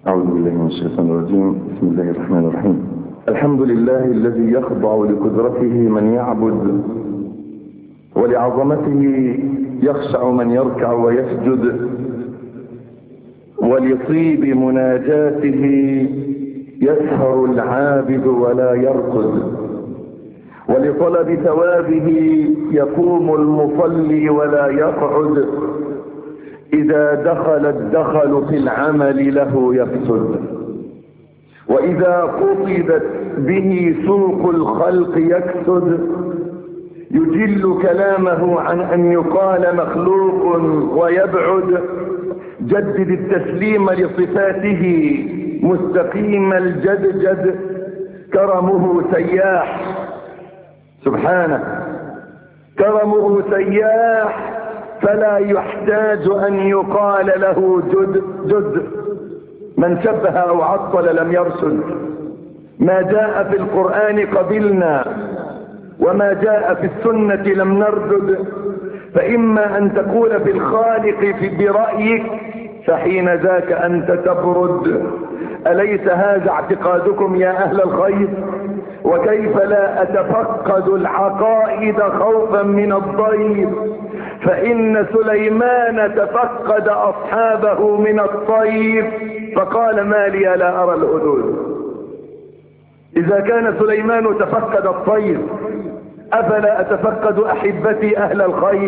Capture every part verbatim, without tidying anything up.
أعوذ بالله من الشيطان الرجيم. بسم الله الرحمن الرحيم. الحمد لله الذي يخضع لقدرته من يعبد، ولعظمته يخشع من يركع ويسجد، ولطيب مناجاته يسهر العابد ولا يرقد، ولطلب ثوابه يقوم المصلي ولا يقعد، إذا دخل الدخل في العمل له يفسد، وإذا قصدت به سوق الخلق يكسد، يجل كلامه عن أن يقال مخلوق ويبعد، جدد التسليم لصفاته مستقيم الجدجد، كرمه سياح سبحانه، كرمه سياح فلا يحتاج أن يقال له جد جد. من شبه أو عطل لم يرشد. ما جاء في القرآن قبلنا، وما جاء في السنة لم نردد، فإما أن تقول في الخالق في برأيك، فحين ذاك أنت تبرد. أليس هذا اعتقادكم يا أهل الخير؟ وكيف لا أتفقد العقائد خوفا من الضير؟ فإن سليمان تفقد أصحابه من الطير فقال ما لي لا أرى الهدود. إذا كان سليمان تفقد الطير، أفلا أتفقد أحبتي أهل الخير؟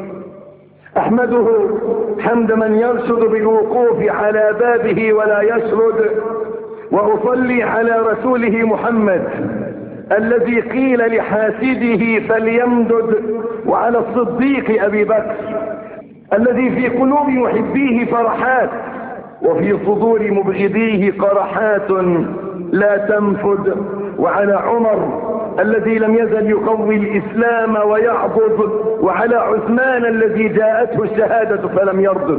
أحمده حمد من يرشد بالوقوف على بابه ولا يشرد، وأصلي على رسوله محمد الذي قيل لحاسده فليمدد، وعلى الصديق أبي بكر الذي في قلوب محبيه فرحات، وفي صدور مبغضيه قرحات لا تنفد، وعلى عمر الذي لم يزل يقوي الإسلام ويعبد، وعلى عثمان الذي جاءته الشهادة فلم يردد.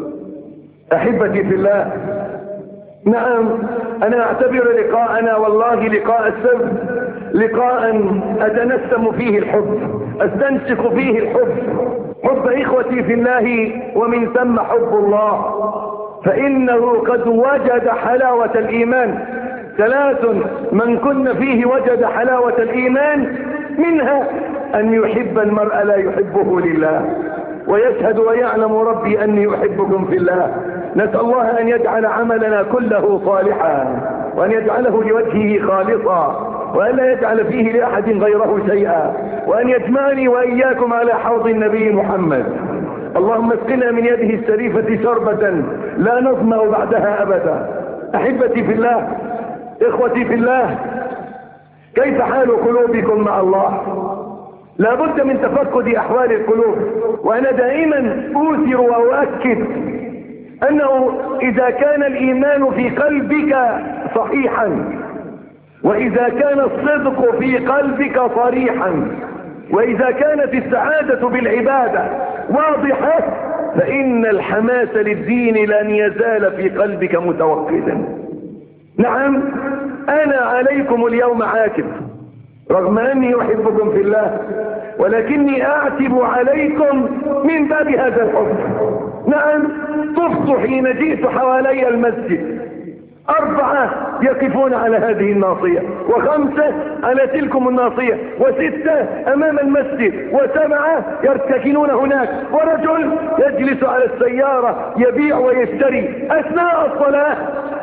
أحبتي في الله، نعم أنا أعتبر لقاءنا والله لقاء السر، لقاء أتنسم فيه الحب، أستنسخ فيه الحب، حب إخوتي في الله، ومن ثم حب الله، فإنه قد وجد حلاوة الإيمان. ثلاث من كن فيه وجد حلاوة الإيمان، منها أن يحب المرء لا يحبه لله، ويشهد ويعلم ربي أني أحبكم في الله. نسأل الله أن يجعل عملنا كله صالحا، وأن يجعله لوجهه خالصا، وأن لا يجعل فيه لأحد غيره شيئا، وأن يجمعني وإياكم على حوض النبي محمد. اللهم اسقنا من يده الشريفة شربة لا نظمأ بعدها أبدا. أحبتي في الله، إخوتي في الله، كيف حال قلوبكم مع الله؟ لا بد من تفقد أحوال القلوب. وأنا دائما أوثر وأؤكد أنه إذا كان الإيمان في قلبك صحيحا، وإذا كان الصدق في قلبك صريحا، وإذا كانت السعادة بالعبادة واضحة، فإن الحماس للدين لن يزال في قلبك متوقدا. نعم أنا عليكم اليوم عاتب، رغم أني أحبكم في الله، ولكني أعتب عليكم من باب هذا الحب. نعم طفت حين جئت حوالي المسجد، أربعة يقفون على هذه الناصية، وخمسة على تلكم الناصية، وستة أمام المسجد، وسبعة يرتكنون هناك، ورجل يجلس على السيارة يبيع ويشتري أثناء الصلاة.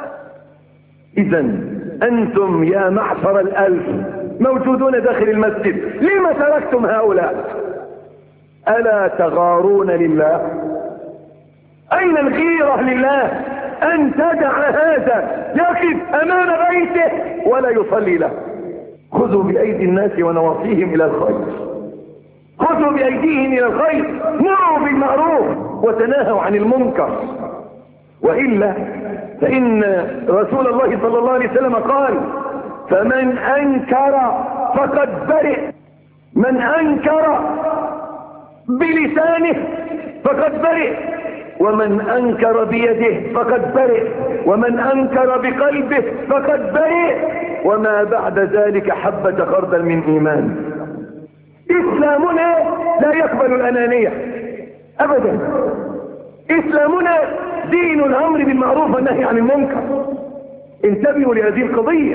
إذن أنتم يا معشر الألف موجودون داخل المسجد، لما تركتم هؤلاء؟ ألا تغارون لله؟ أين الغيرة لله أن تدع هذا يقف أمام بيته ولا يصلي له؟ خذوا بأيدي الناس ونواصيهم إلى الخير، خذوا بأيديهم إلى الخير، مروا بالمعروف وتناهوا عن المنكر، وإلا فإن رسول الله صلى الله عليه وسلم قال فمن أنكر فقد برئ، من أنكر بلسانه فقد برئ، ومن أنكر بيده فقد برئ، ومن أنكر بقلبه فقد برئ، وما بعد ذلك حبة خردل من إيمان. إسلامنا لا يقبل الأنانية أبدا، اسلامنا دين الامر بالمعروف والنهي عن المنكر. انتبهوا لهذه القضية.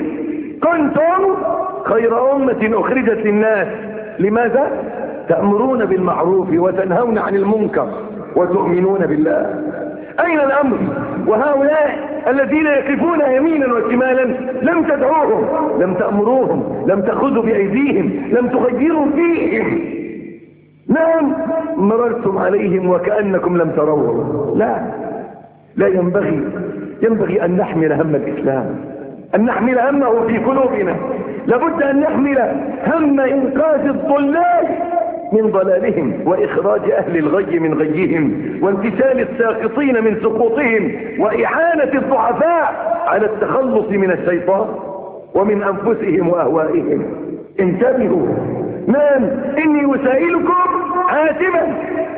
كنتم خير امة اخرجت للناس. لماذا؟ تأمرون بالمعروف وتنهون عن المنكر وتؤمنون بالله. اين الامر؟ وهؤلاء الذين يقفون يمينا وشمالا لم تدعوهم، لم تأمروهم، لم تأخذوا بأيديهم، لم تغيروا فيهم. نعم مررتم عليهم وكأنكم لم تروهم. لا لا ينبغي ينبغي أن نحمل هم الإسلام، أن نحمل همه في قلوبنا. لابد أن نحمل هم إنقاذ الضلال من ضلالهم، وإخراج أهل الغي من غيهم، وانتشال الساقطين من سقوطهم، وإعانة الضعفاء على التخلص من الشيطان ومن أنفسهم وأهوائهم. انتبهوا. نعم إني أسائلكم عاتبا،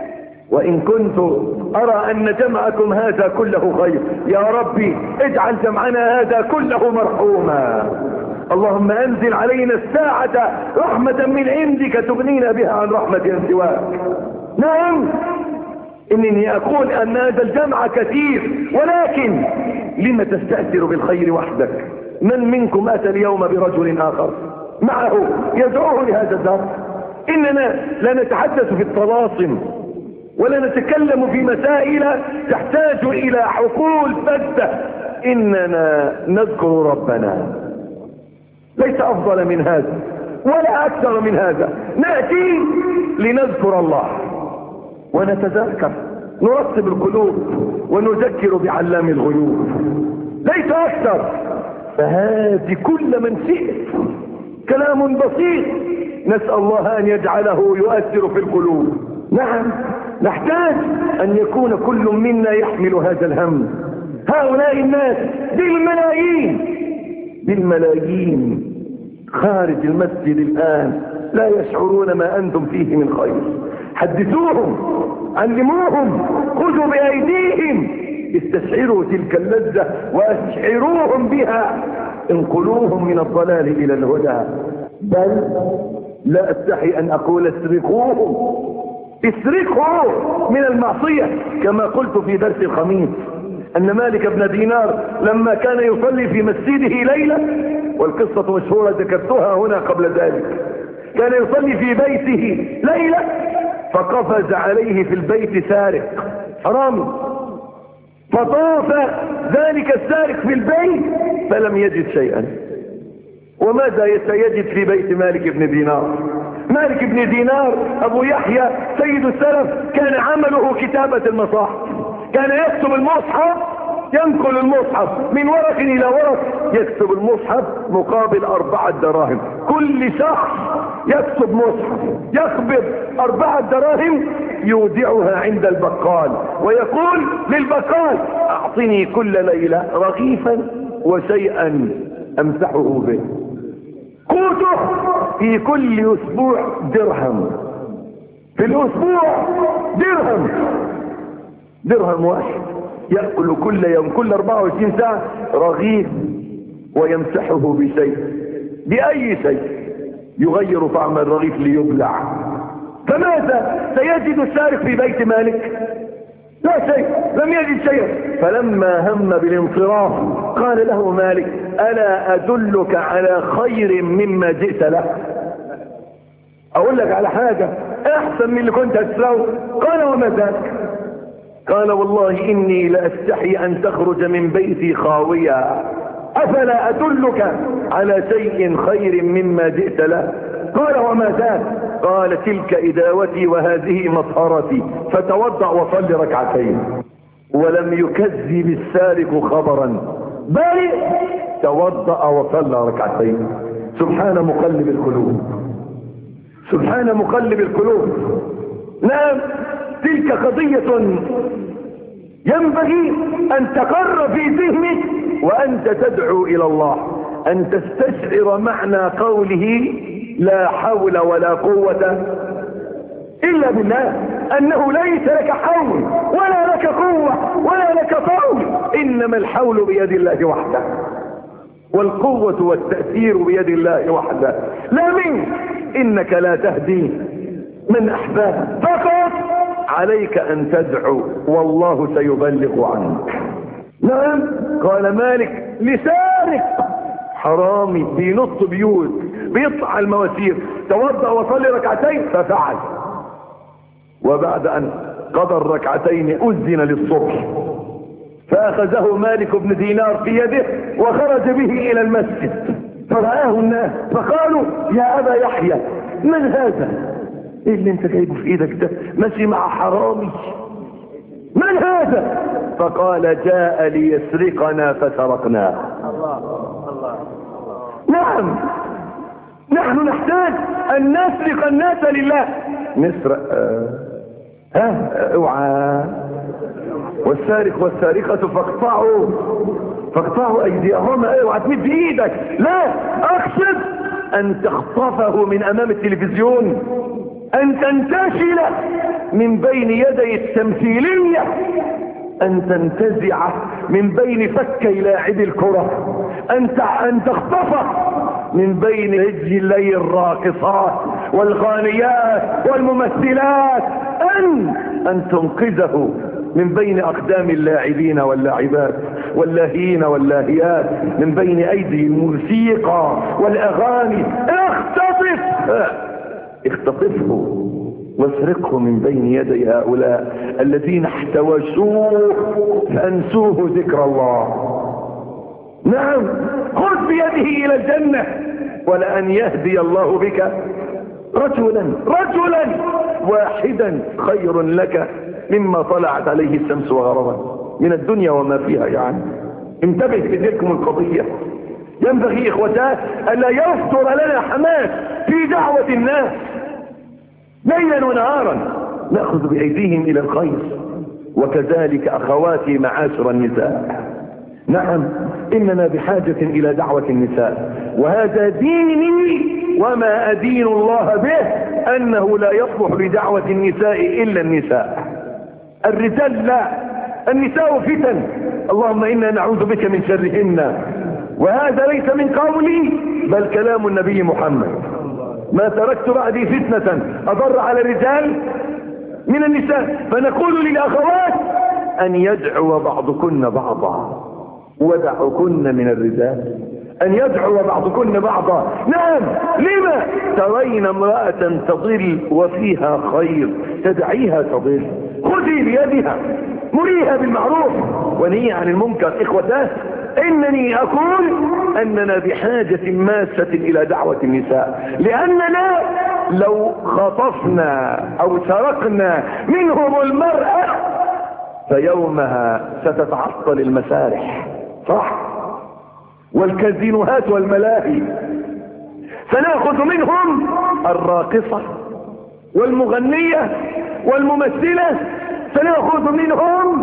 وإن كنت أرى أن جمعكم هذا كله خير. يا ربي اجعل جمعنا هذا كله مرحوما. اللهم أنزل علينا الساعة رحمة من عندك تغنينا بها عن رحمة سواك. نعم إنني أقول أن هذا الجمع كثير، ولكن لم تستأثر بالخير وحدك؟ من منكم أتى اليوم برجل آخر معه يدعوه لهذا الدرس؟ إننا لا نتحدث في الطلاسم ولا نتكلم في مسائل تحتاج إلى حقول فذة، إننا نذكر ربنا. ليس أفضل من هذا ولا أكثر من هذا. نأتي لنذكر الله ونتذكر، نرتب القلوب ونذكر بعلام الغيوب، ليس أكثر. فهذه كل من شئت كلام بسيط، نسأل الله أن يجعله يؤثر في القلوب. نعم نحتاج أن يكون كل منا يحمل هذا الهم. هؤلاء الناس بالملايين بالملايين خارج المسجد الآن لا يشعرون ما أنتم فيه من خير. حدثوهم، علموهم، خذوا بأيديهم، استشعروا تلك اللذة وأشعروهم بها، انقلوهم من الضلال إلى الهدى. بل لا أستحي أن أقول اسرقوهم، اسرقوا من المعصية. كما قلت في درس الخميس أن مالك بن دينار لما كان يصلي في مسجده ليلة، والقصة مشهورة ذكرتها هنا قبل ذلك، كان يصلي في بيته ليلة فقفز عليه في البيت سارق حرامي، فطاف ذلك السارق في البيت فلم يجد شيئا. وماذا سيجد في بيت مالك بن دينار؟ مالك بن دينار أبو يحيى سيد السلف كان عمله كتابة المصاحف، كان يكتب المصحف، ينقل المصحف من ورق إلى ورق، يكتب المصحف مقابل أربعة دراهم. كل شخص يكتب مصحف يقبض أربعة دراهم يودعها عند البقال، ويقول للبقال أعطني كل ليلة رغيفا وشيئا أمسحه به. قوته في كل أسبوع درهم، في الأسبوع درهم، درهم واحد يأكل كل يوم كل أربعة وعشرين ساعة رغيف ويمسحه بشيء، بأي شيء يغير طعم الرغيف ليبلع. فماذا سيجد السارق في بيت مالك؟ لا شيء، لم يجد شيئا. فلما هم بالانصراف قال له مالك ألا أدلك على خير مما جئت له؟ أقول لك على حاجة أحسن من اللي كنت أسرعه. قال وما ذاك؟ قال والله إني لأستحي أن تخرج من بيتي خاوية، أفلا أدلك على شيء خير مما جئت له؟ قال وما ذاك؟ قال تلك إداوتي وهذه مطهرتي، فتوضأ وصلي ركعتين. ولم يكذب السارق خبرا، بل توضأ وصلى ركعتين. سبحان مقلب القلوب، سبحان مقلب القلوب. نعم تلك قضية ينبغي أن تقر في ذهنك وأنت تدعو إلى الله، أن تستشعر معنى قوله لا حول ولا قوة إلا بالله، أنه ليس لك حول ولا لك قوة ولا لك طول، إنما الحول بيد الله وحده، والقوة والتأثير بيد الله وحده، لا منك. إنك لا تهدي من أحباب، فقط عليك ان تدعو والله سيبلغ عنك. نعم. قال مالك لسارق حرامي بينط بيوت بيطلع على المواسير توضأ وصلي ركعتين ففعل، وبعد ان قضى الركعتين اذن للصبح فاخذه مالك بن دينار في يده وخرج به الى المسجد فرآه الناس فقالوا يا ابا يحيى من هذا؟ ايه اللي انت جايبه في ايدك ده؟ ماشي مع حرامي. من هذا؟ فقال جاء ليسرقنا فسرقناه. الله الله. نعم نحن نحتاج ان نسرق الناس لله. نسرق آه. ها اوعى والسارق والسارقة فاقطعوا فاقطعوا ايديهما. اوعى تمد بايدك، لا اقصد ان تخطفه من امام التلفزيون، ان تنتشل من بين يدي التمثيلية، ان تنتزع من بين فكي لاعبي الكرة، ان ان تخطفه من بين رجلي الراقصات والغانيات والممثلات، ان ان تنقذه من بين اقدام اللاعبين واللاعبات واللاهين واللاهيات، من بين ايدي الموسيقى والاغاني. اختطف اختطفه واسرقه من بين يدي هؤلاء الذين احتوشوه فانسوه ذكر الله. نعم خذ بيده الى الجنة ولأن يهدي الله بك رجلا رجلا واحدا خير لك مما طلعت عليه الشمس وغربت من الدنيا وما فيها. يعني انتبه بتلكم القضية. ينبغي اخوتاه الا يفتر لنا حماس في دعوة الناس ليلا ونهارا نأخذ بأيديهم الى الخير. وكذلك اخواتي معاشر النساء، نعم اننا بحاجة الى دعوة النساء، وهذا ديني وما ادين الله به انه لا يصلح لدعوة النساء الا النساء. الرجال لا، النساء فتن، اللهم انا نعوذ بك من شرهن. وهذا ليس من قولي بل كلام النبي محمد: ما تركت بعدي فتنة اضر على الرجال من النساء. فنقول للاخوات ان يدعو بعضكن بعضا ودعوكن من الرجال، ان يدعو بعضكن بعضا. نعم لما ترين امرأة تضل وفيها خير تدعيها تضل، خذي بيدها مريها بالمعروف ونهي عن المنكر. اخوتاه انني اقول اننا بحاجة ماسة الى دعوة النساء، لاننا لو خطفنا او سرقنا منهم المرأة فيومها ستتعطل المسارح، صح، والكازينوهات والملاهي. سنأخذ منهم الراقصة والمغنية والممثلة، سنأخذ منهم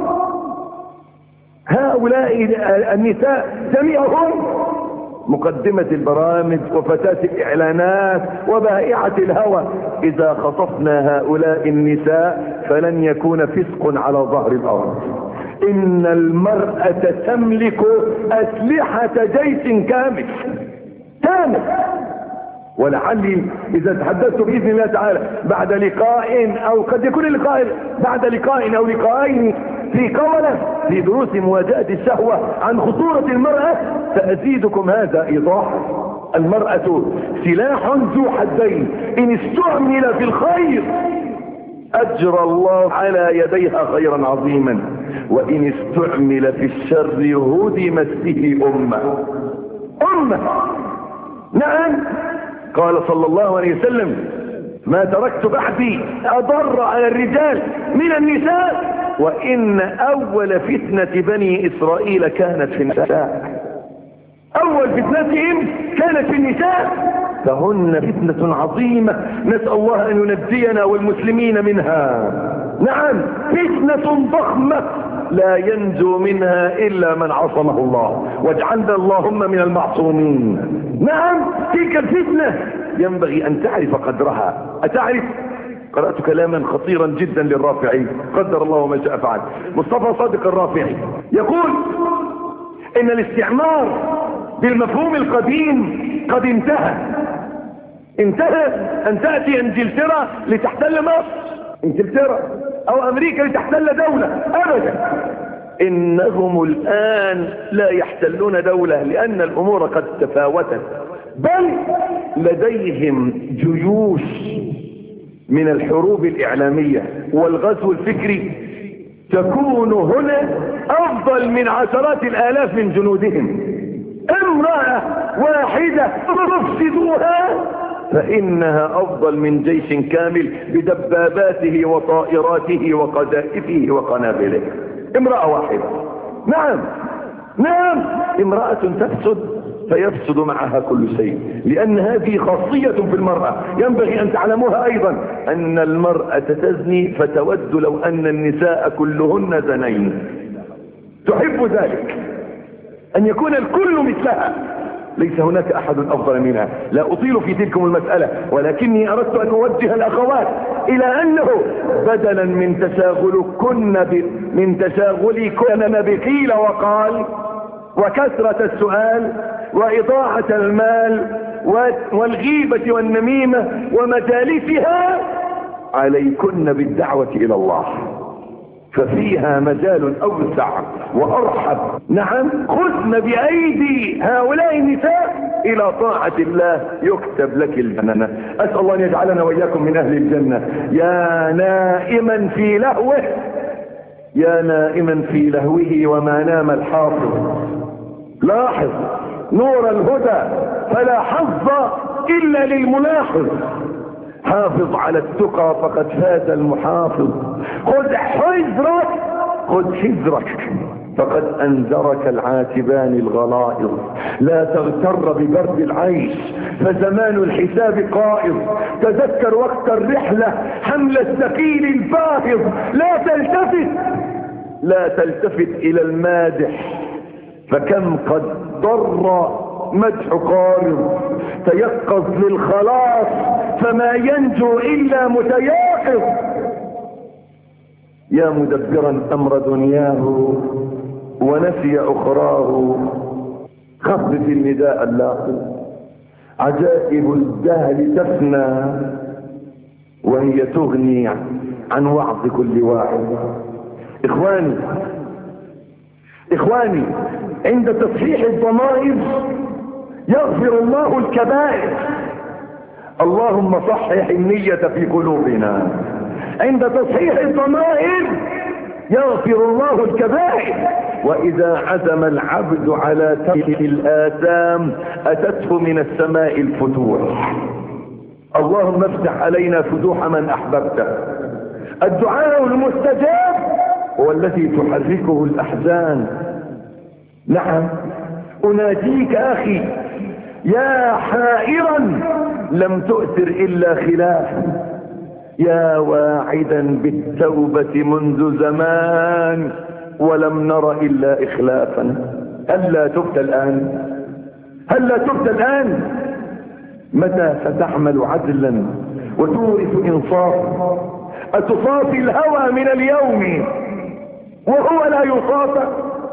هؤلاء النساء جميعهم، مقدمة البرامج وفتاة الإعلانات وبائعة الهوى. إذا خطفنا هؤلاء النساء فلن يكون فسق على ظهر الأرض. إن المرأة تملك أسلحة جيش كامل كامل. ولعلي إذا تحدثت بإذن الله تعالى بعد لقاء أو قد يكون اللقاء بعد لقاء أو لقاءين في قولة في دروس مواجهة الشهوة عن خطورة المرأة سأزيدكم هذا إيضاح. المرأة سلاح ذو حدين، إن استعمل في الخير أجرى الله على يديها خيرا عظيما، وإن استعمل في الشر هدمت به أمة أمة. نعم قال صلى الله عليه وسلم: ما تركت بعدي أضر على الرجال من النساء، وإن أول فتنة بني إسرائيل كانت في النساء. أول فتنتهم كانت في النساء، فهن فتنة عظيمة نسأل الله أن ينجينا والمسلمين منها. نعم فتنة ضخمة لا ينجو منها إلا من عصمه الله، واجعلنا اللهم من المعصومين. نعم تلك الفتنة ينبغي أن تعرف قدرها. أتعرف؟ قرأت كلاما خطيرا جدا للرافعي قدر الله ما شاء فعل، مصطفى صادق الرافعي، يقول إن الاستعمار بالمفهوم القديم قد انتهى. انتهى أن تأتي انجلترا لتحتل مصر. انجلترا او امريكا لتحتل دولة، ابدا. انهم الان لا يحتلون دولة لان الامور قد تفاوتت، بل لديهم جيوش من الحروب الاعلامية والغزو الفكري تكون هنا افضل من عشرات الالاف من جنودهم. امرأة واحدة تفسدوها فانها افضل من جيش كامل بدباباته وطائراته وقذائفه وقنابله. امرأة واحدة، نعم نعم، امرأة تفسد فيفسد معها كل شيء، لان هذه خاصية في المرأة. ينبغي ان تعلموها ايضا، ان المرأة تزني فتود لو ان النساء كلهن زنين، تحب ذلك ان يكون الكل مثلها، ليس هناك احد افضل منها. لا اطيل في تلكم المسألة، ولكني اردت ان اوجه الاخوات الى انه بدلا من تشاغلكن ب... من تشاغلكن بقيل وقال وكثرة السؤال واضاعة المال والغيبة والنميمة ومجالسها، عليكن بالدعوة الى الله، ففيها مجال اوسع وارحب. نعم، خذن بايدي هؤلاء النساء الى طاعة الله يكتب لك الجنة. اسأل الله ان يجعلنا واياكم من اهل الجنة. يا نائما في لهوه، يا نائما في لهوه وما نام الحافظ، لاحظ نور الهدى فلا حظ الا للملاحظ. حافظ على التقى فقد فاز المحافظ. خذ حذرك، خذ حذرك فقد انذرك العاتبان الغلائظ. لا تغتر ببرد العيش فزمان الحساب قائض. تذكر وقت الرحلة حمل الثقيل الباهظ. لا تلتفت لا تلتفت الى المادح فكم قد ضر مدح قارض. تيقظ للخلاص فما ينجو الا متياقظ. يا مدبرا امر دنياه ونسي اخراه، خفف النداء اللاقي. عجائب الدهر تفنى وهي تغني عن وعظ كل واحد. اخواني اخواني عند تصحيح الضمائر يغفر الله الكبائر. اللهم صحح النية في قلوبنا. عند تصحيح الضمائر يغفر الله الكبائر. واذا عزم العبد على ترك الاثام اتته من السماء الفتوح. اللهم افتح علينا فتوح من احببته. الدعاء المستجاب هو الذي تحركه الاحزان. نعم، اناديك اخي يا حائرا لم تؤثر الا خلاف، يا واعدا بالتوبة منذ زمان ولم نر الا اخلافا. هلا تبت الان؟ هلا تبت الان؟ متى ستحمل عدلا وتورث انصافا؟ اتصافي الهوى من اليوم وهو لا يصافى؟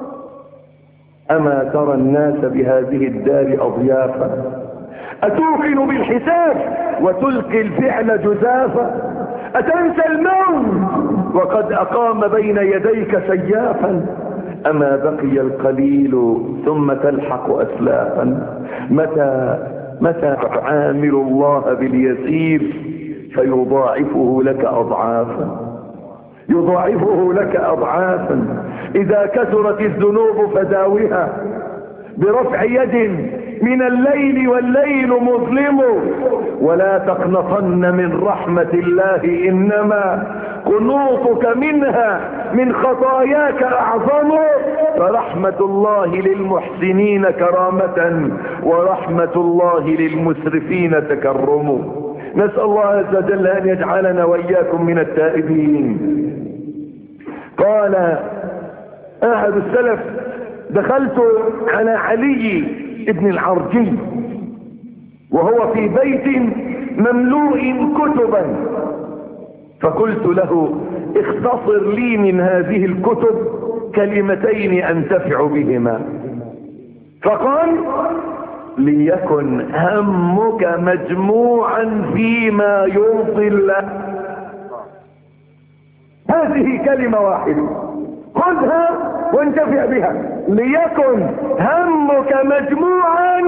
اما ترى الناس بهذه الدار اضيافا؟ اتوقن بالحساب وتلقي الفعل جزافا؟ اتنسى الموت وقد اقام بين يديك سيافا؟ اما بقي القليل ثم تلحق اسلافا؟ متى متى تعامل الله باليسير فيضاعفه لك اضعافا؟ يضاعفه لك اضعافا. اذا كثرت الذنوب فداوها برفع يد من الليل والليل مظلم. ولا تقنطن من رحمة الله انما قنوطك منها من خطاياك اعظم. فرحمة الله للمحسنين كرامة ورحمة الله للمسرفين تكرم. نسأل الله عز وجل ان يجعلنا واياكم من التائبين. قال احد السلف دخلت على علي ابن العرجي وهو في بيت مملوء كتبا، فقلت له اختصر لي من هذه الكتب كلمتين انتفع بهما. فقال ليكن همك مجموعا فيما يرضي الله. هذه كلمة واحدة خذها وانتفع بها. ليكن همك مجموعا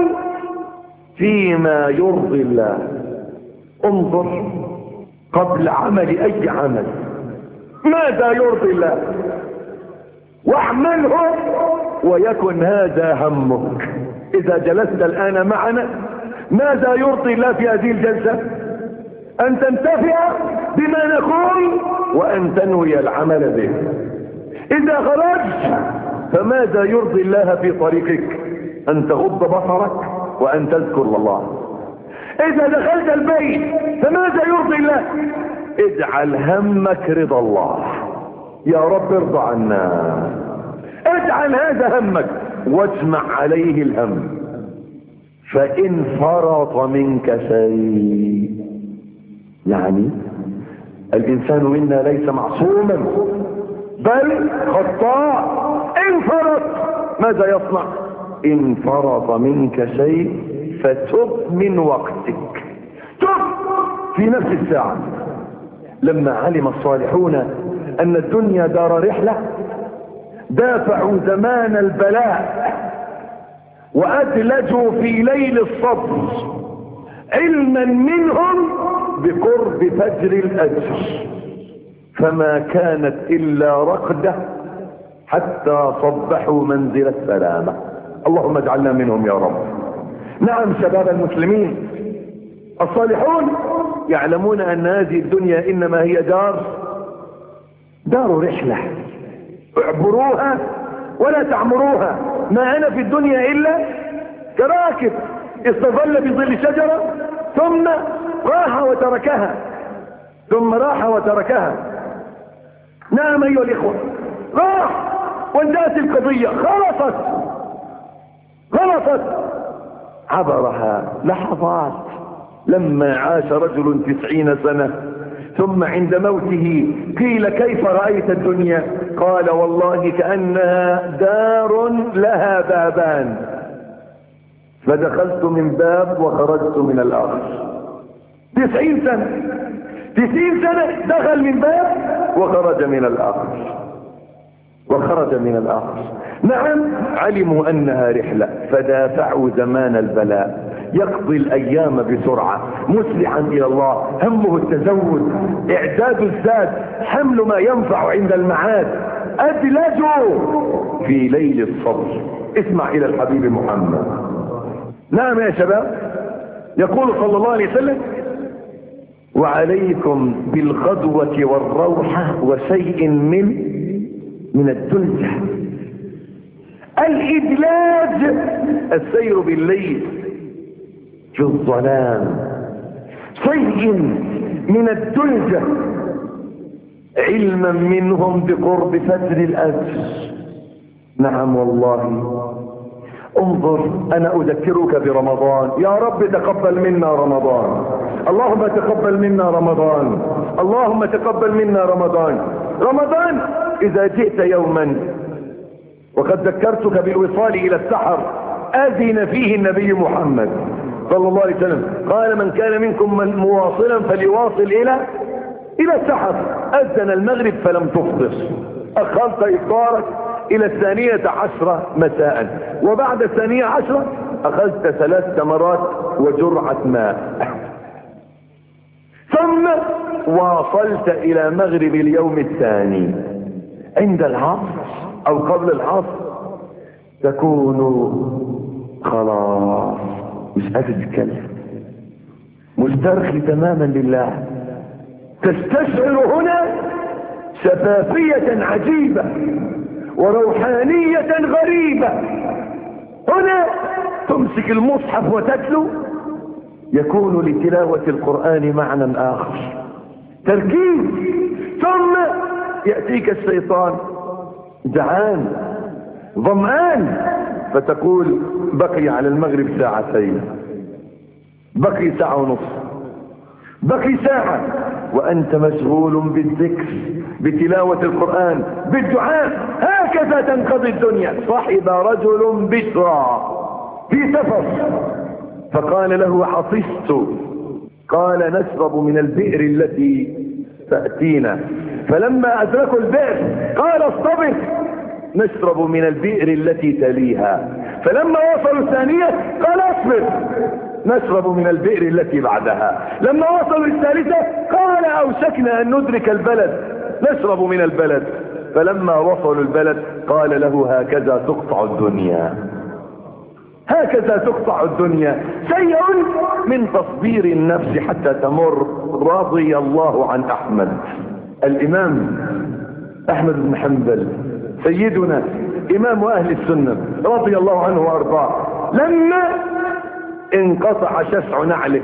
فيما يرضي الله. انظر قبل عمل اي عمل ماذا يرضي الله واعمله ويكن هذا همك. اذا جلست الان معنا ماذا يرضي الله في هذه الجلسة؟ ان تنتفع بما نقول وان تنوي العمل به. اذا خرجت فماذا يرضي الله في طريقك؟ ان تغض بصرك وان تذكر الله. اذا دخلت البيت فماذا يرضي الله؟ اجعل همك رضا الله. يا رب ارضى عنا. اجعل هذا همك واجمع عليه الهم. فان فرط منك شيء، يعني الانسان منا ليس معصوما بل خطاء. ان فرط ماذا يصنع؟ ان فرط منك شيء فتب من وقتك. تب في نفس الساعة. لما علم الصالحون ان الدنيا دار رحلة دافعوا زمان البلاء وادلجوا في ليل الصبر علما منهم بقرب فجر الاجر، فما كانت الا رقدة حتى صبحوا منزل السلامة. اللهم اجعلنا منهم يا رب. نعم شباب المسلمين الصالحون يعلمون ان هذه الدنيا انما هي دار دار رحلة، اعبروها ولا تعمروها. ما انا في الدنيا الا كراكب استظل بظل شجرة ثم راح وتركها ثم راح وتركها. نعم ايها الاخوة، راح وانتهت القضية، خلصت خلصت. عبرها لحظات. لما عاش رجل تسعين سنة ثم عند موته قيل كيف رأيت الدنيا؟ قال والله كأنها دار لها بابان، فدخلت من باب وخرجت من الآخر. تسعين سنة تسعين سنة دخل من باب وخرج من الآخر وخرج من الآخر. نعم علموا أنها رحلة فدافعوا زمان البلاء. يقضي الأيام بسرعة مسرعا إلى الله، همه التزود، إعداد الزاد، حمل ما ينفع عند المعاد. أدلجوا في ليل الصبر. اسمع إلى الحبيب محمد. نعم يا شباب، يقول صلى الله عليه وسلم وعليكم بالغدوة والروحة وشيء من من الدلجة. الإدلاج السير بالليل في الظلام. شيء من الدلجة علما منهم بقرب فجر الأجر. نعم والله. انظر انا اذكرك برمضان. يا رب تقبل منا رمضان. اللهم تقبل منا رمضان. اللهم تقبل منا رمضان. رمضان اذا جئت يوما وقد ذكرتك بالوصال الى السحر اذن فيه النبي محمد صلى الله عليه وسلم قال من كان منكم من مواصلا فليواصل الى الى السحر. اذن المغرب فلم تفطر، اخرت افطارك الى الثانية عشرة مساء، وبعد الثانية عشرة اخذت ثلاث تمرات وجرعة ماء، ثم واصلت الى مغرب اليوم الثاني. عند العصر او قبل العصر تكون خلاص مش قادر تتكلم، مسترخي تماما لله. تستشعر هنا شفافية عجيبة وروحانية غريبة. هنا تمسك المصحف وتتلو يكون لتلاوة القرآن معنى آخر، تركيز. ثم يأتيك الشيطان جعان ظمآن فتقول بقي على المغرب ساعتين، بقي ساعة ونصف، بقي ساعة، وأنت مشغول بالذكر بتلاوة القرآن بالدعاء. هكذا تنقضي الدنيا. صحب رجل بشرى في سفر فقال له عطشت، قال نشرب من البئر التي تأتينا، فلما ادركوا البئر قال اصطبر نشرب من البئر التي تليها. فلما وصلوا الثانية قال اصبر نشرب من البئر التي بعدها. لما وصلوا الثالثة قال اوشكنا ان ندرك البلد نشرب من البلد. فلما وصلوا البلد قال له هكذا تقطع الدنيا، هكذا تقطع الدنيا. شيء من تصبير النفس حتى تمر. رضي الله عن احمد، الامام احمد بن حنبل سيدنا امام اهل السنة رضي الله عنه وارضاه، لما انقطع شسع نعله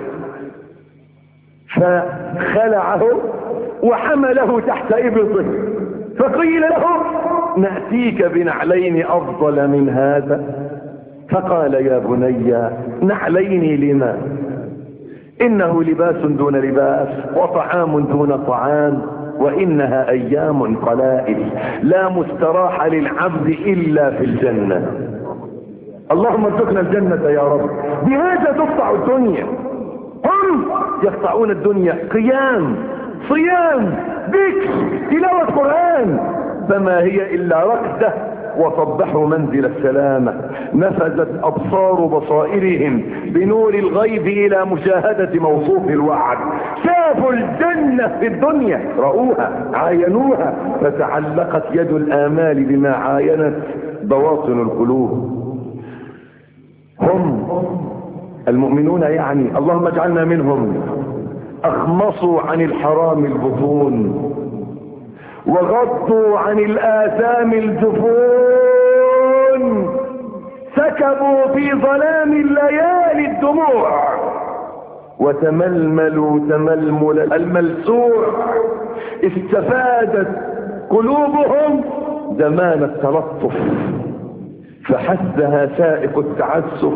فخلعه وحمله تحت ابطه، فقيل له نأتيك بنعلين افضل من هذا. فقال يا بني نعلين لما؟ انه لباس دون لباس وطعام دون طعام وانها ايام قلائل لا مستراح للعبد الا في الجنة. اللهم ارزقنا الجنة يا رب. بهذا تقطع الدنيا. هم يقطعون الدنيا قيام صيام ذكر تلاوة قرآن، فما هي الا ركضة وصبحوا منزل السلامة. نفذت ابصار بصائرهم بنور الغيب الى مشاهدة موصوف الوعد. شافوا الجنة في الدنيا، رأوها عاينوها، فتعلقت يد الآمال بما عاينت بواطن القلوب. هم المؤمنون يعني اللهم اجعلنا منهم اخمصوا عن الحرام البطون وغضوا عن الآثام الجفون، سكبوا في ظلام الليالي الدموع وتململوا تململ الملسوع. استفادت قلوبهم زمان التلطف فحسها سائق التعسف،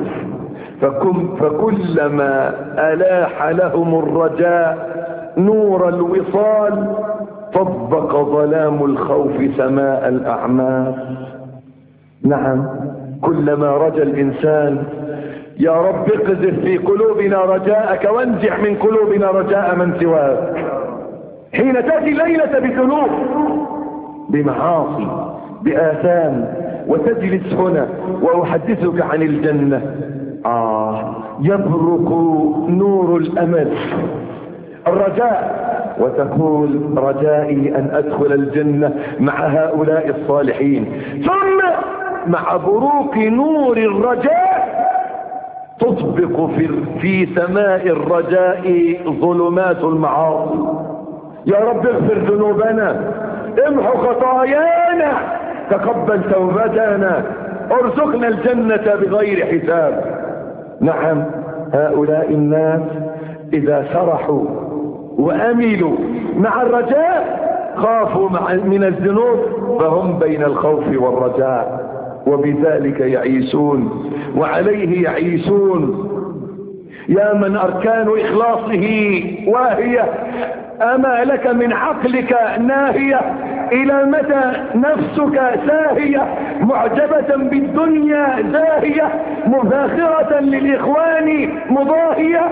فكلما ألاح لهم الرجاء نور الوصال طبق ظلام الخوف سماء الأعمال. نعم، كلما رجا الإنسان يا رب اقذف في قلوبنا رجاءك وانزع من قلوبنا رجاء من سواك. حين تأتي الليلة بذنوب بمعاصي بآثام وتجلس هنا وأحدثك عن الجنة، آه يبرق نور الأمل الرجاء وتقول رجائي أن أدخل الجنة مع هؤلاء الصالحين. ثم مع بروق نور الرجاء تطبق في, في سماء الرجاء ظلمات المعاصي. يا رب اغفر ذنوبنا، امحو خطايانا، تقبل توبتنا، ارزقنا الجنة بغير حساب. نعم، هؤلاء الناس إذا سرحوا وأملوا مع الرجاء خافوا مع من الذنوب، فهم بين الخوف والرجاء وبذلك يعيشون وعليه يعيشون. يا من أركان إخلاصه واهية، أما لك من عقلك ناهية؟ إلى متى نفسك ساهية معجبة بالدنيا زاهية مفاخرة للإخوان مضاهية؟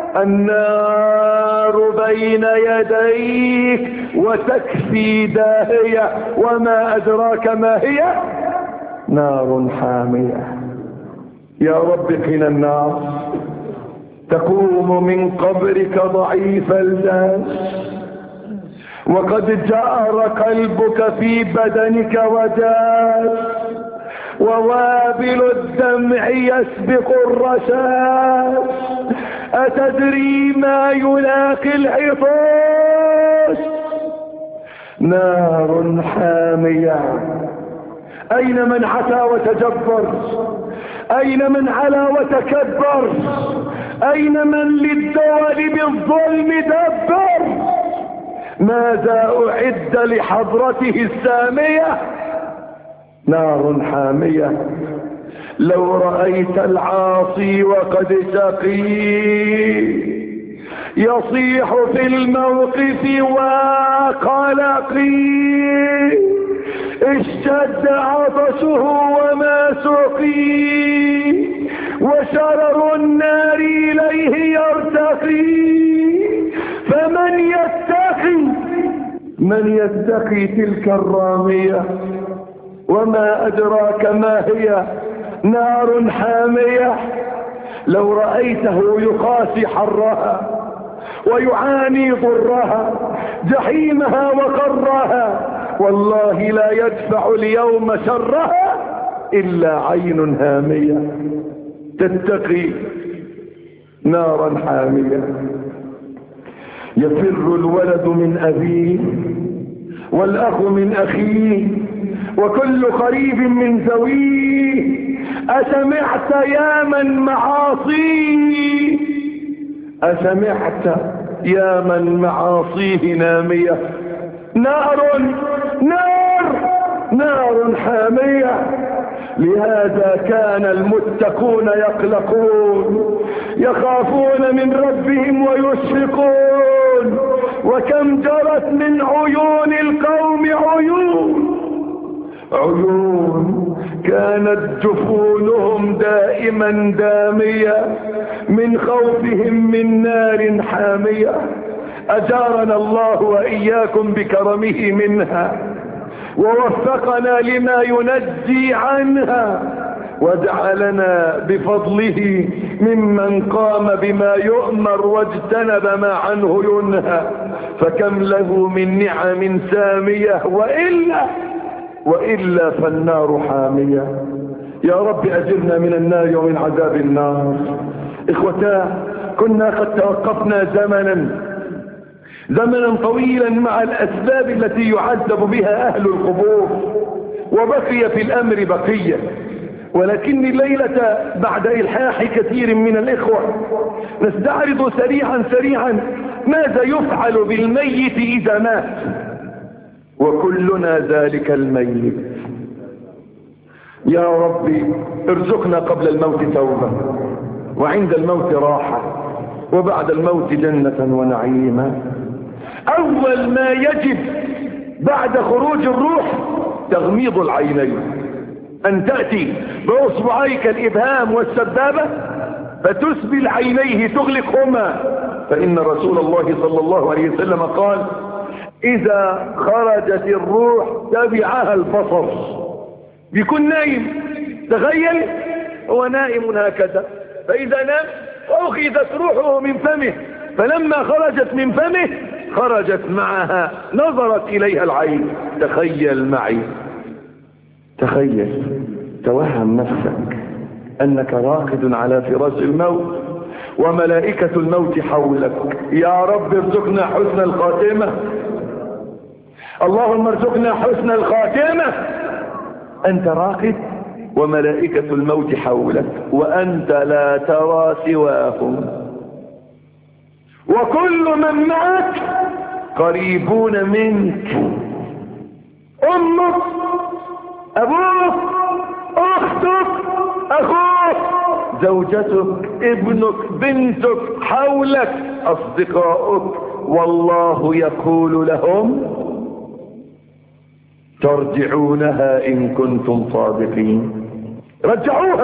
النار بين يديك وتكفي داهية، وما أدراك ما هي؟ نار حامية. يا رب قنا النار. تقوم من قبرك ضعيف الجاه وقد جأر قلبك في بدنك وجاس، ووابل الدمع يسبق الرشاش. أتدري ما يلاقي العطاش؟ نار حامية. أين من عتى وتجبر؟ أين من علا وتكبر؟ أين من للدول بالظلم دبر؟ ماذا أعد لحضرته السامية؟ نار حامية. لو رأيت العاصي وقد شقي يصيح في الموقف وقلقي، اشتد عطشه وما سقي، وشرر النار إليه يرتقي. فمن يتقي من يتقي تلك الرامية؟ وما أدراك ما هي؟ نار حامية. لو رأيته يقاسي حرها ويعاني ضرها، جحيمها وقرها، والله لا يدفع اليوم شرها إلا عين هامية تتقي نارا حامية. يفر الولد من أبيه والأخ من أخيه وكل قريب من ذويه. أسمعت يا من معاصيه أسمعت يا من معاصيه نامية. نار نار نار حامية. لهذا كان المتقون يقلقون، يخافون من ربهم ويشفقون. وكم جرت من عيون القوم عيون عيون كانت جفونهم دائما دامية من خوفهم من نار حامية. أجارنا الله وإياكم بكرمه منها، ووفقنا لما ينجي عنها، وجعلنا بفضله ممن قام بما يؤمر واجتنب ما عنه ينهى. فكم له من نعم سامية، وإلا وإلا فالنار حامية. يا رب أجرنا من النار ومن عذاب النار. إخوتاه، كنا قد توقفنا زمنا زمنا طويلا مع الأسباب التي يعذب بها أهل القبور، وبقي في الأمر بقية، ولكن الليلة بعد إلحاح كثير من الإخوة نستعرض سريعا سريعا ماذا يفعل بالميت إذا مات، وكلنا ذلك الميت. يا ربي ارزقنا قبل الموت توبة، وعند الموت راحة، وبعد الموت جنة ونعيما. أول ما يجب بعد خروج الروح تغميض العينين، أن تأتي بأصبعيك الإبهام والسبابة فتسبل عينيه تغلقهما، فإن رسول الله صلى الله عليه وسلم قال: إذا خرجت الروح تبعها البصر. بيكون نايم، تخيل هو نائم هكذا، فإذا نام فأخذت روحه من فمه، فلما خرجت من فمه خرجت معها، نظرت إليها العين. تخيل معي، تخيل، توهم نفسك أنك راقد على فراش الموت وملائكة الموت حولك. يا رب ارزقنا حسن الخاتمة، اللهم ارزقنا حسن الخاتمة. أنت راقد وملائكة الموت حولك، وأنت لا ترى سواهم، وكل من معك قريبون منك: أمك، أبوك، أختك، أخوك، زوجتك، ابنك، بنتك، حولك أصدقاؤك. والله يقول لهم: ترجعونها إن كنتم صادقين. رجعوها،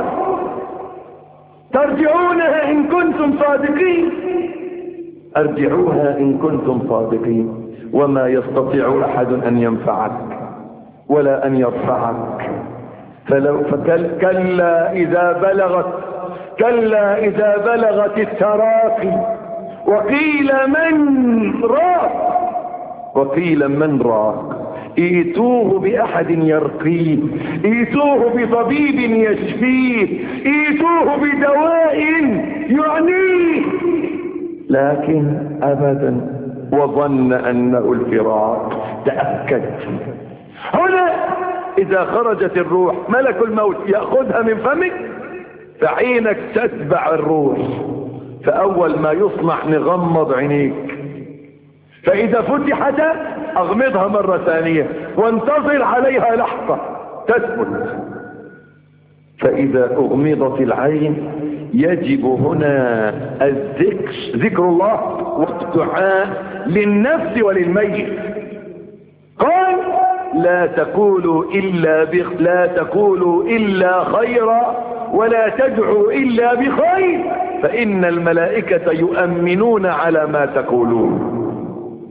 ترجعونها إن كنتم صادقين، ارجعوها إن كنتم صادقين. وما يستطيع أحد أن ينفعك ولا أن يرفعك. فلو فكل كلا إذا بلغت كلا إذا بلغت التراقي وقيل من راق وقيل من راق ايتوه بأحد يرقيه، ايتوه بطبيب يشفيه، ايتوه بدواء يعنيه. لكن أبدا، وظن أنه الفراق. تأكد هنا إذا خرجت الروح ملك الموت يأخذها من فمك، فعينك تتبع الروح، فأول ما يصنع نغمض عينيك، فإذا فتحت أغمضها مرة ثانية وانتظر عليها لحظة تثبت. فإذا أغمضت العين يجب هنا الذكر، ذكر الله والدعاء للنفس وللميت. قال: لا تقولوا إلا بخ... لا تقولوا إلا خيرا ولا تدعوا إلا بخير، فإن الملائكة يؤمنون على ما تقولون.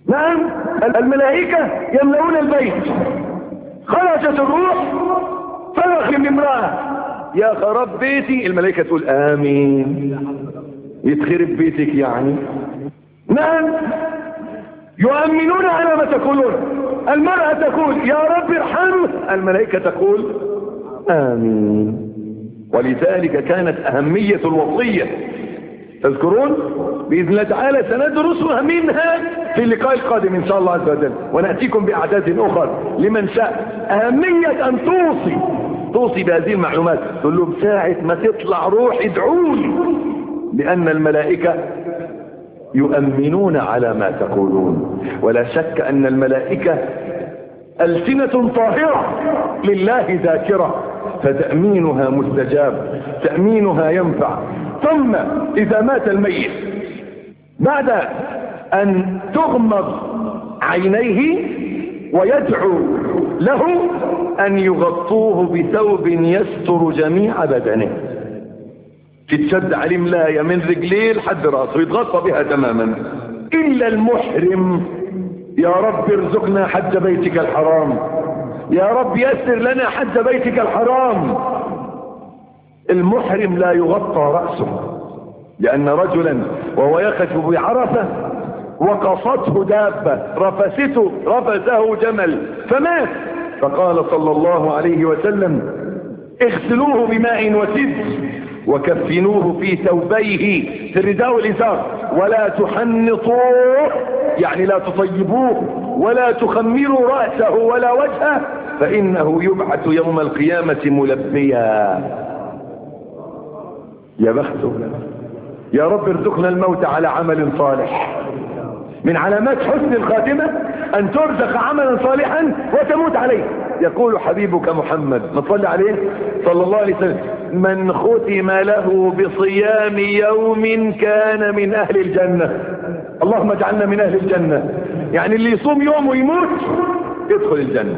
نعم، الملائكة يملؤون البيت. خرجت الروح صرخ من امرأة يا خراب بيتي، الملائكة تقول آمين، يتخرب بيتك يعني. نعم، يؤمنون على ما تقولون. المرأة تقول يا رب ارحمه، الملائكة تقول آمين. ولذلك كانت أهمية الوصية، تذكرون؟ بإذن الله تعالى سندرسها منها في اللقاء القادم إن شاء الله عز وجل، ونأتيكم بأعداد أخرى لمن شاء. أهمية أن توصي توصي بهذه المعلومات، تقول لهم ساعة ما تطلع روح ادعوني، لأن الملائكة يؤمنون على ما تقولون. ولا شك أن الملائكة ألسنة طاهرة لله ذاكرة، فتأمينها مستجاب، تأمينها ينفع. ثم إذا مات الميت بعد أن تغمض عينيه ويدعو له أن يغطوه بثوب يستر جميع بدنه، تتشد عليه ملاية من رجليه لحد راسه يتغطى بها تماما إلا المحرم. يا رب ارزقنا حج بيتك الحرام، يا رب يسر لنا حج بيتك الحرام. المحرم لا يغطى رأسه، لأن رجلا وهو يخطب بعرفة وقصته دابة رفسته رفسه جمل فمات، فقال صلى الله عليه وسلم اغسلوه بماء وسدر وكفنوه في ثوبيه في الرداء والإزار، ولا تحنطوه يعني لا تطيبوه ولا تخمروا رأسه ولا وجهه، فإنه يبعث يوم القيامة ملبيا. يا بخته. يا رب ارزقنا الموت على عمل صالح. من علامات حسن الخاتمة أن ترزق عملا صالحا وتموت عليه. يقول حبيبك محمد ما تصلي عليه صلى الله عليه وسلم من ختم له بصيام يوم كان من أهل الجنة. اللهم اجعلنا من أهل الجنة. يعني اللي يصوم يوم ويموت يدخل الجنة.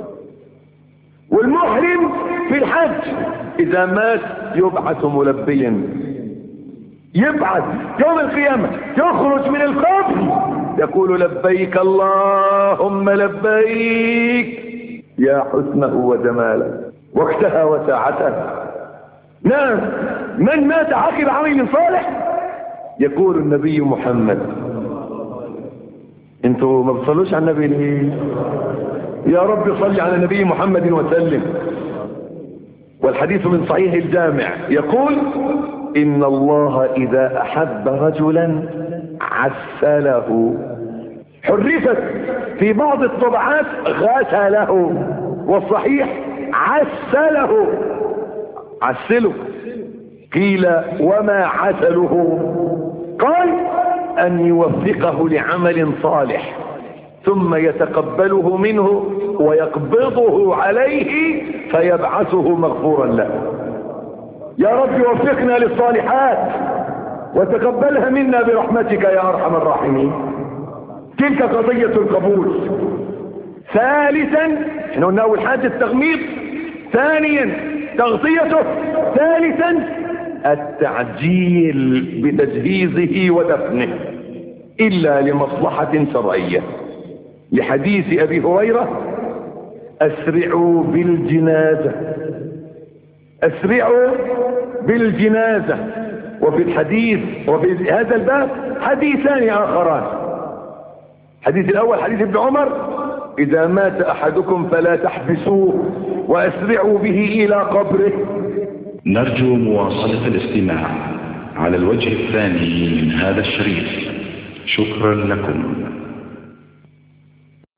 والمحرم في الحج إذا مات يبعث ملبيا، يبعث يوم القيامة، يخرج من القبر يقول لبيك اللهم لبيك، يا حسنه وجماله وقتها وساعتها. نعم، من مات عقب عمل صالح يقول النبي محمد. انتوا ما بتصلوش على النبي ليه؟ يا رب صل على النبي محمد وسلم. والحديث من صحيح الجامع يقول إن الله إذا أحب رجلا عسله، حرفت في بعض الطبعات غسله، والصحيح عسله، عسله. قيل وما عسله؟ قال أن يوفقه لعمل صالح ثم يتقبله منه ويقبضه عليه فيبعثه مغفورا له. يا رب وفقنا للصالحات وتقبلها منا برحمتك يا أرحم الراحمين. تلك قضية القبول. ثالثا، احنا قلنا أول حاجة التغميض، ثانيا تغطيته، ثالثا التعجيل بتجهيزه ودفنه إلا لمصلحة شرعية، لحديث أبي هريرة أسرعوا بالجنازة، أسرعوا بالجنازة. وفي الحديث وفي هذا الباب حديثان آخران. الحديث الأول حديث ابن عمر إذا مات أحدكم فلا تحبسوه وأسرعوا به إلى قبره. نرجو مواصلة الاستماع على الوجه الثاني من هذا الشريط. شكرا لكم.